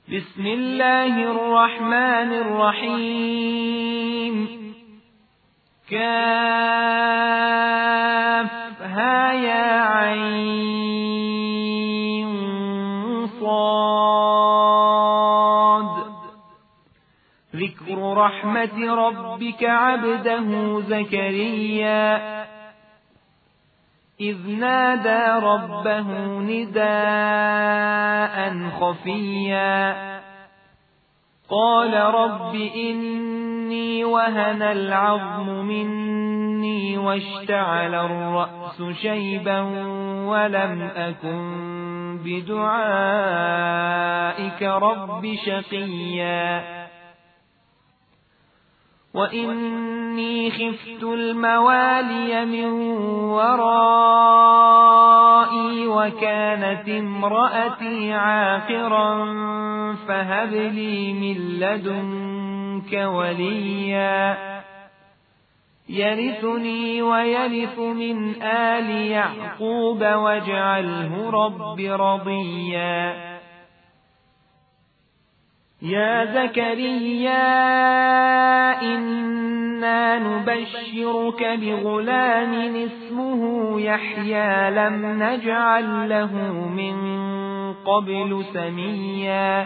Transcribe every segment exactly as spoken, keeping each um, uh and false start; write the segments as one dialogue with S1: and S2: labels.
S1: بسم الله الرحمن الرحيم كافها يا عين صاد ذكر رحمة ربك عبده زكريا إذ نادى ربه نداء خفيا قال رب إني وهن العظم مني واشتعل الرأس شيبا ولم أكن بدعائك رب شقيا وإني خفت الموالي من ورائي وكانت امرأتي عاقرا فهب لي من لدنك وليا يرثني ويرث من آل يعقوب واجعله رب رضيا يا زكريا إنا نبشرك بغلام اسمه يحيى لم نجعل له من قبل سميا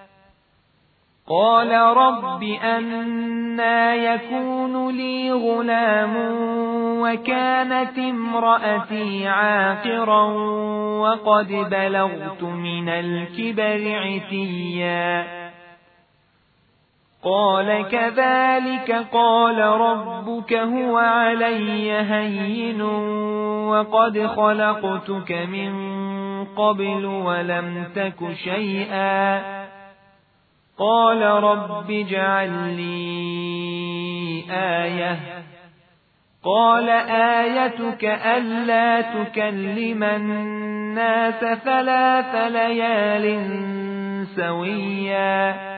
S1: قال رب أنى يكون لي غلام وكانت امرأتي عاقرا وقد بلغت من الكبر عتيا قال كذلك قال ربك هو علي هين وقد خلقتك من قبل ولم تك شيئا قال رب اجعل لي آية قال آيتك ألا تكلم الناس ثلاث ليال سويا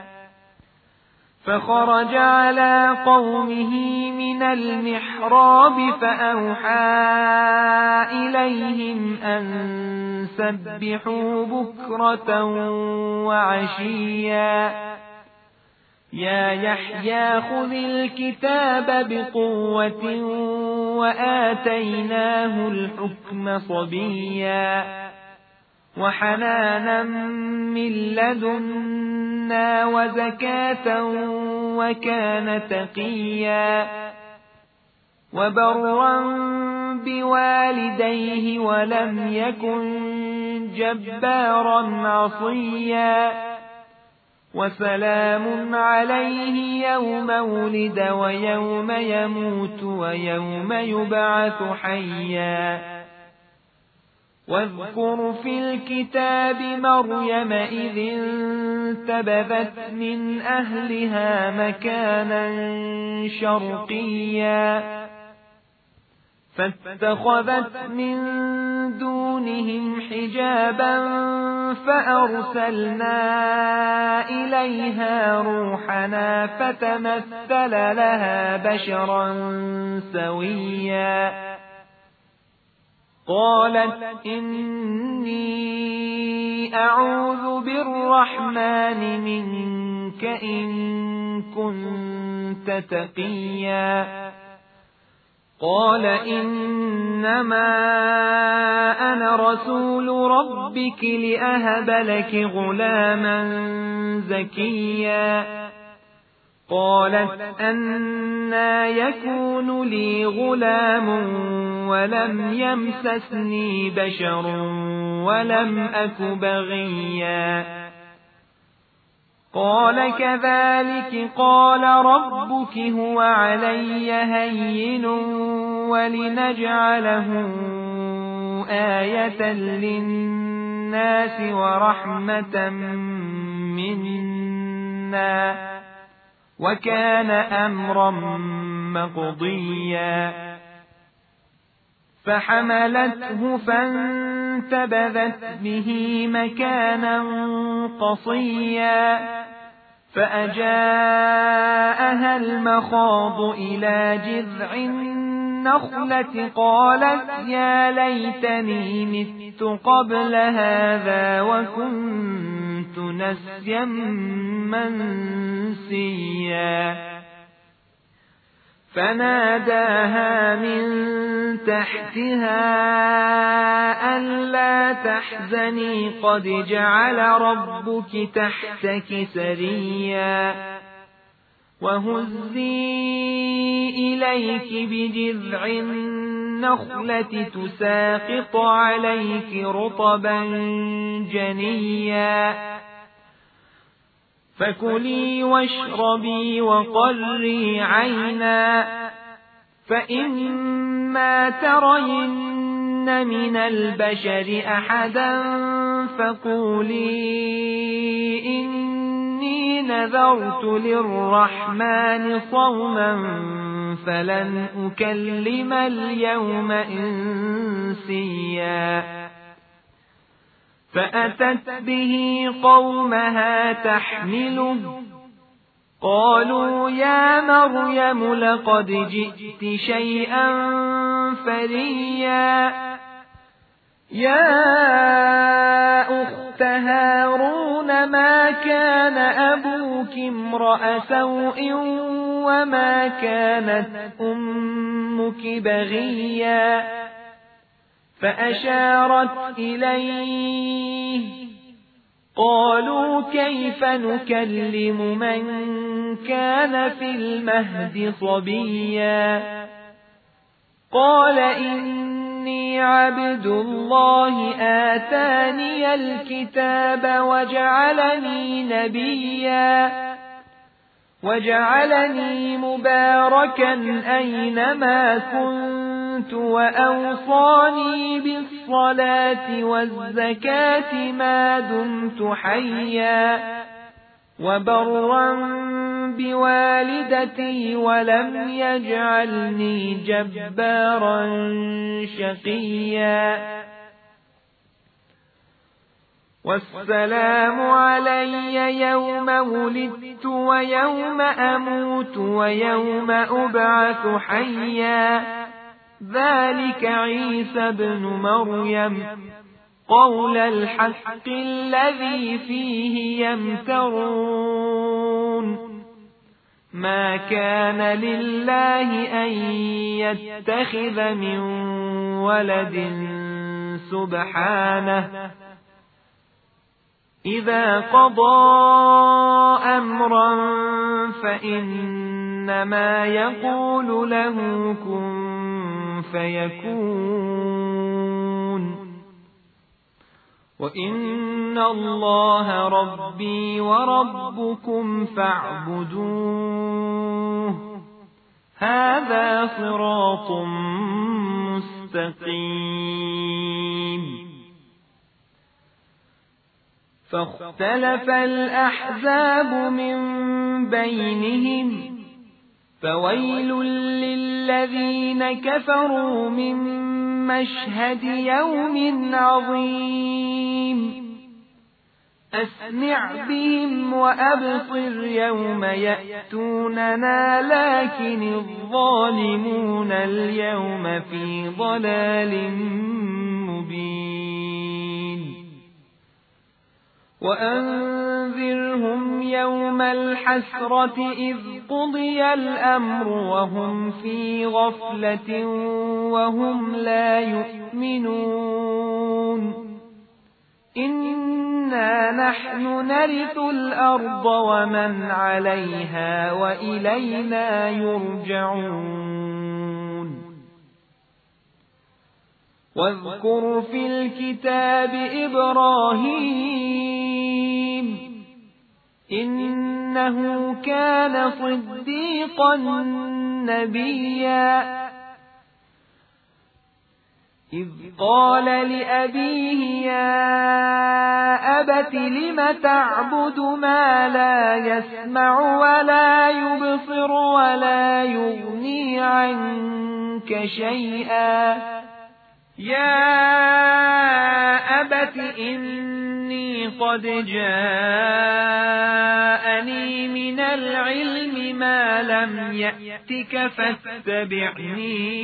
S1: فخرج على قومه من المحراب فأوحى إليهم أن سبحوا بكرة وعشيا يا يحيى خذ الكتاب بقوة وآتيناه الحكم صبيا وحنانا من لدنا وزكاة وكان تقيا وبرا بوالديه ولم يكن جبارا عصيا وسلام عليه يوم ولد ويوم يموت ويوم يبعث حيا واذكر في الكتاب مريم إذ انتبذت من أهلها مكانا شرقيا فاتخذت من دونهم حجابا فأرسلنا إليها روحنا فتمثل لها بشرا سويا قالت إني أعوذ بالرحمن منك إن كنت تقيا قال إنما أنا رسول ربك لأهب لك غلاما زكيا قالت أنى يكون لي غلام ولم يمسسني بشر ولم أك بغيا قال كذلك قال ربك هو علي هين ولنجعله آية للناس ورحمة منا وكان أمرا مقضيا فحملته فانتبذت به مكانا قصيا فأجاءها المخاض إلى جذع النخلة قالت يا ليتني مت قبل هذا وكنت كنت نسيا منسيا فناداها من تحتها ألا تحزني قد جعل ربك تحتك سريا وهزي إليك بجذع النخلة تساقط عليك رطبا جنيا فكلي واشربي وقري عينا فإما ترين من البشر أحدا فقولي إني نذرت للرحمن صوما فلن أكلم اليوم إنسيا فأتت به قومها تحمله قالوا يا مريم لقد جئت شيئا فريا يا أخت هارون ما كان أبوك امرأ سوء وما كانت أمك بغيا فأشارت إليه قالوا كيف نكلم من كان في المهد صبيا قال إني عبد الله آتاني الكتاب وجعلني نبيا وجعلني مباركا أينما كنت وأوصاني بالصلاة والزكاة ما دمت حيا وبرا بوالدتي ولم يجعلني جبارا شقيا والسلام علي يوم ولدت ويوم أموت ويوم أبعث حيا ذلك عيسى بن مريم قول الحق الذي فيه يمترون ما كان لله أن يتخذ من ولد سبحانه إذا قضى أمرا فإنما يقول له كن فيكون وإن الله ربي وربكم فاعبدوه هذا صراط مستقيم فاختلف الأحزاب من بينهم فويل للذين كفروا من مشهد يوم عظيم أسمع بهم وأبصر يوم يأتوننا لكن الظالمون اليوم في ضلال مبين وأنذرهم يوم الحسرة إذ قضي الأمر وهم في غفلة وهم لا يؤمنون إنا نحن نرث الأرض ومن عليها وإلينا يرجعون واذكر في الكتاب إبراهيم إنه كان صديقا نبيا إذ قال لأبيه يا أبت لم تعبد ما لا يسمع ولا يبصر ولا يغني عنك شيئا يا أبت إني قد جاءني من العلم ما لم يأتك فاتبعني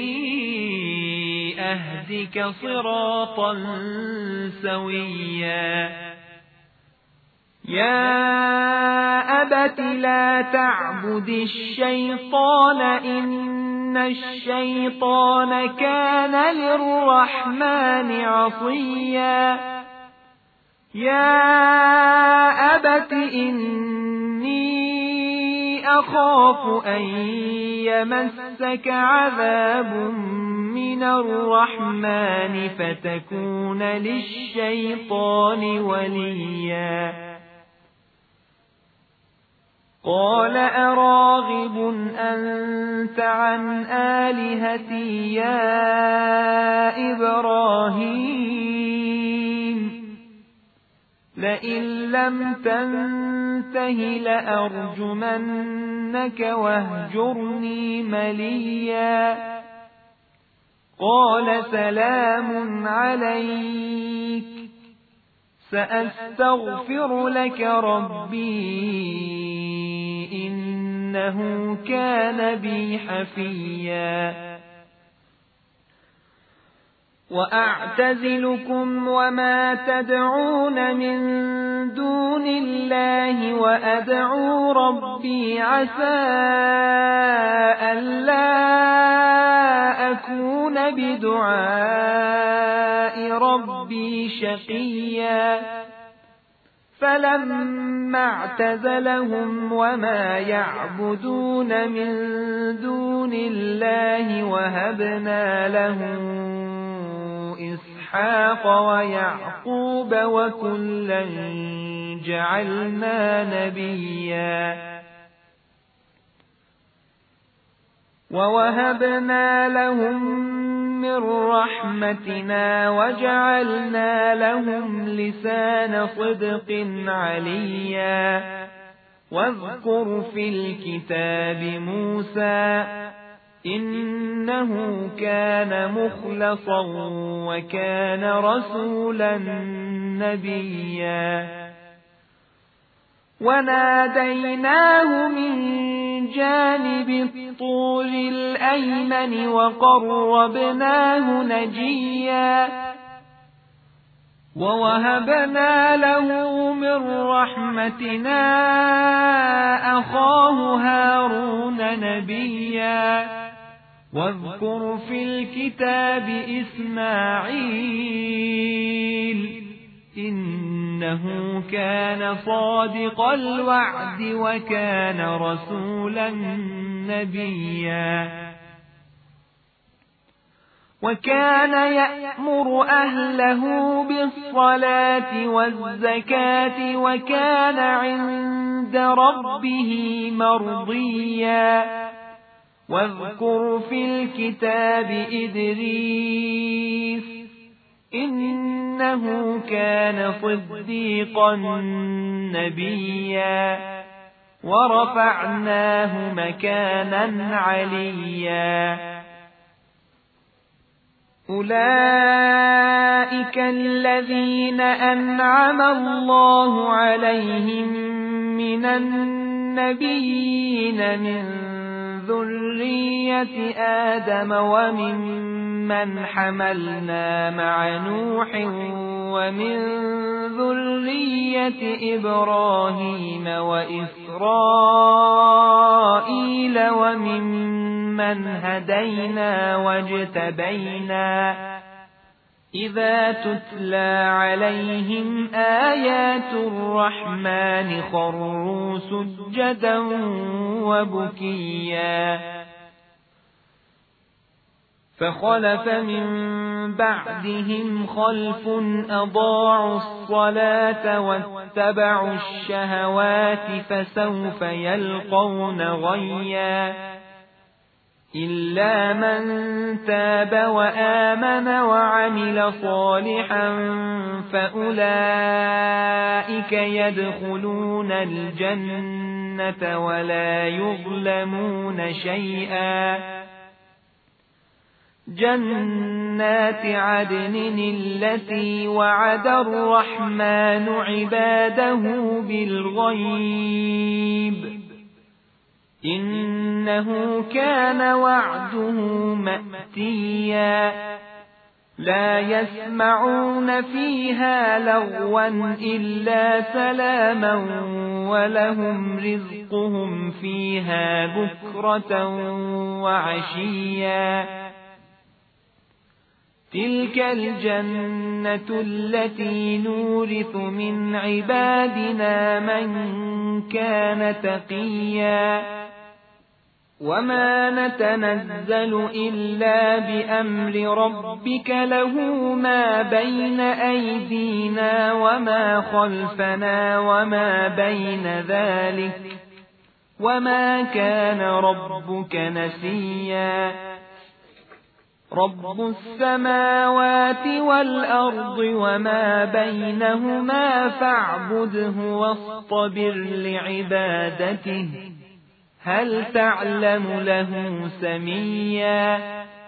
S1: أهدك صراطا سويا يا أبت لا تعبد الشيطان إن الشيطان كان للرحمن عصيا يا أبت إني أخاف أن يمسك عذاب من الرحمن فتكون للشيطان وليا قال أراغب أنت عن آلهتي يا إبراهيم لئن لم تنته لأرجمنك واهجرني مليا قال سلام عليك سأستغفر لك ربي إنه كان بي حفيا وأعتزلكم وما تدعون من دون الله وأدعو ربي عسى ألا أكون بدعاء ربي شقيا فلما اعتزلهم وما يعبدون من دون الله وهبنا له إسحاق ويعقوب وكلا جعلنا نبيا ووهبنا لهم من رحمتنا وجعلنا لهم لسان صدق عليا واذكر في الكتاب موسى إنه كان مخلصا وكان رسولا نبيا وناديناه من جانب الطور الأيمن وقربناه نجيا ووهبنا له من رحمتنا أخاه هارون نبيا واذكر في الكتاب إسماعيل إنه كان صادق الوعد وكان رسولا نبيا وكان يأمر أهله بالصلاة والزكاة وكان عند ربه مرضيا واذكر في الكتاب إدريس إنه كان صديقا نبيا ورفعناه مكانا عليا أولئك الذين أنعم الله عليهم من النبيين من ذرية آدم وممن حملنا مع نوح ومن ذرية إبراهيم وإسرائيل وممن هدينا واجتبينا إذا تتلى عليهم آيات الرحمن خروا سجدا وبكيا فخلف من بعدهم خلف أضاعوا الصلاة واتبعوا الشهوات فسوف يلقون غيا إلا من تاب وآمن وعمل صالحا فأولئك يدخلون الجنة ولا يظلمون شيئا جنات عدن التي وعد الرحمن عباده بالغيب إنه كان وعده مأتيا لا يسمعون فيها لغوا إلا سلاما ولهم رزقهم فيها بكرة وعشيا تلك الجنة التي نورث من عبادنا من كان تقيا وما نتنزل إلا بأمر ربك له ما بين أيدينا وما خلفنا وما بين ذلك وما كان ربك نسيا رب السماوات والأرض وما بينهما فاعبده واصطبر لعبادته هل تعلم له سميا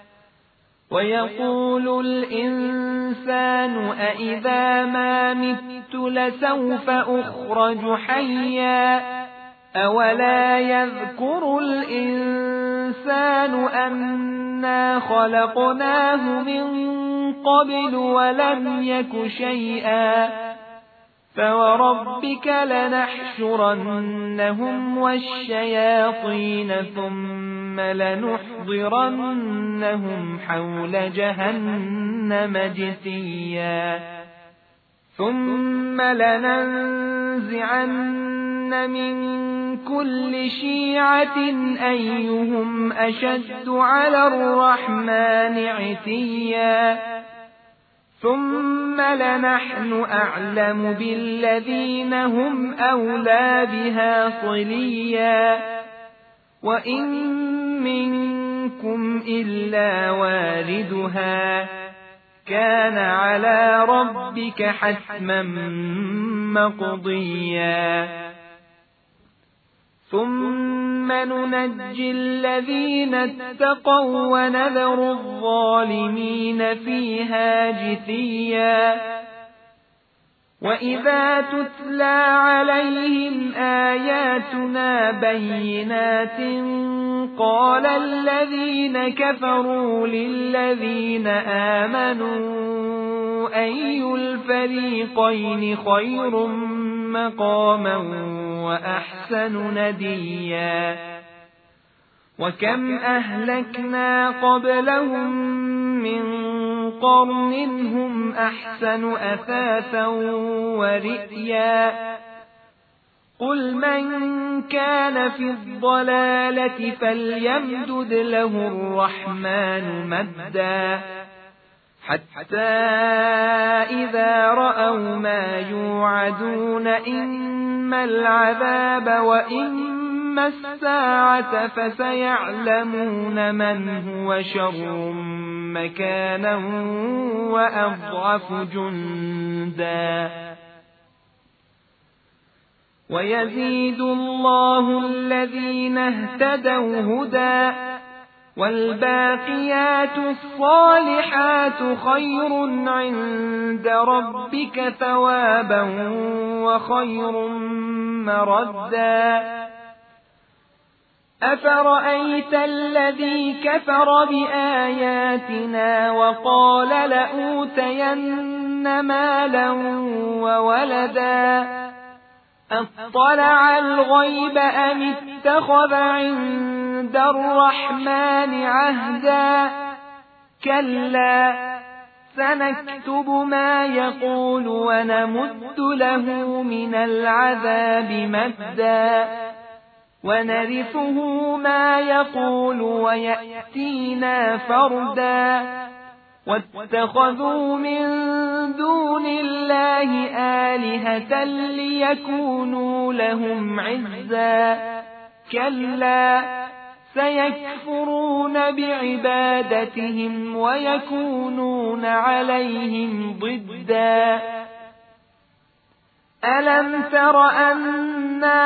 S1: ويقول الإنسان أإذا ما مت لسوف أخرج حيا أولا يذكر الإنسان أنا خلقناه من قبل ولم يك شيئا فوربك لنحشرنهم والشياطين ثم لنحضرنهم حول جهنم جثيا ثم لننزعن من كل شيعة أيهم أشد على الرحمن عتيا ثم لنحن أعلم بالذين هم أولى بها صليا وإن منكم إلا واردها كان على ربك حتما مقضيا ثم ننجي الذين اتقوا ونذر الظالمين فيها جثيا وإذا تتلى عليهم آياتنا بينات قال الذين كفروا للذين آمنوا أي الفريقين خير مقاما وأحسن نديا وكم أهلكنا قبلهم من قرن هم أحسن أثاثا ورئيا قل من كان في الضلالة فليمدد له الرحمن مدا حتى إذا رأوا ما يوعدون إما العذاب وإما الساعة فسيعلمون من هو شر مكانا وأضعف جندا ويزيد الله الذين اهتدوا هدى والباقيات الصالحات خير عند ربك ثوابا وخير مردا أفرأيت الذي كفر بآياتنا وقال لأوتين مالا وولدا أطلع الغيب أم اتخذ عند الرحمن عهدا كلا سنكتب ما يقول ونمد له من العذاب مدا ونرثه ما يقول ويأتينا فردا واتخذوا من دون الله آلهة ليكونوا لهم عزا كلا سيكفرون بعبادتهم ويكونون عليهم ضدا ألم تر أنا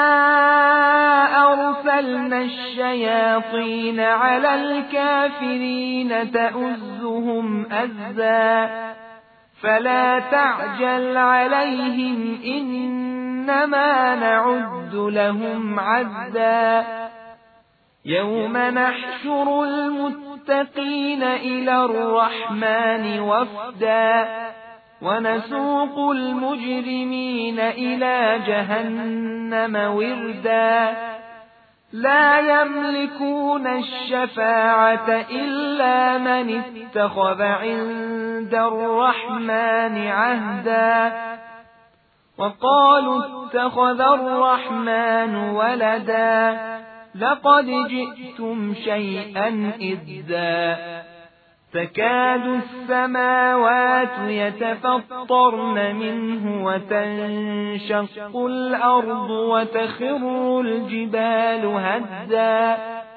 S1: أرسلنا الشياطين على الكافرين تؤزهم أزا فلا تعجل عليهم إنما نعد لهم عدا يوم نحشر المتقين للمتقين إلى الرحمن وفدا ونسوق المجرمين إلى جهنم وردا لا يملكون الشفاعة إلا من اتخذ عند الرحمن عهدا وقالوا اتخذ الرحمن ولدا لقد جئتم شيئا إدا تكاد السماوات يتفطرن منه وتنشق الأرض وتخر الجبال هدا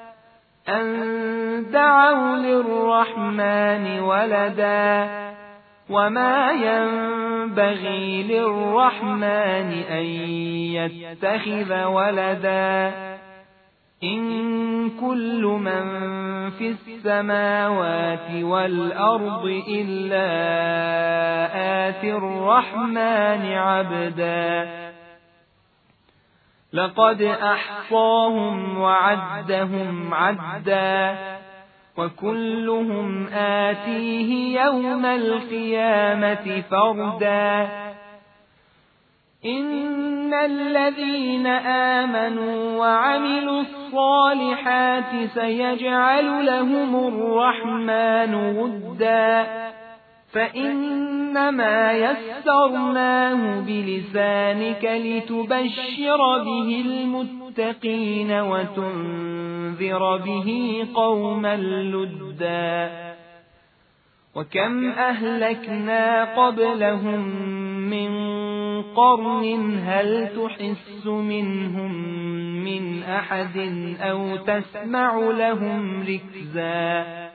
S1: أن دعوا للرحمن ولدا وما ينبغي للرحمن أن يتخذ ولدا إن كل من في السماوات والأرض إلا آتي الرحمن عبدا لقد أحصاهم وعدهم عدا وكلهم آتيه يوم القيامة فردا إن الذين آمنوا وعملوا الصالحات سيجعل لهم الرحمن ودا فإنما يسرناه بلسانك لتبشر به المتقين وتنذر به قوما لدا وكم أهلكنا قبلهم من قرن هل تحس منهم من أحد أو تسمع لهم ركزا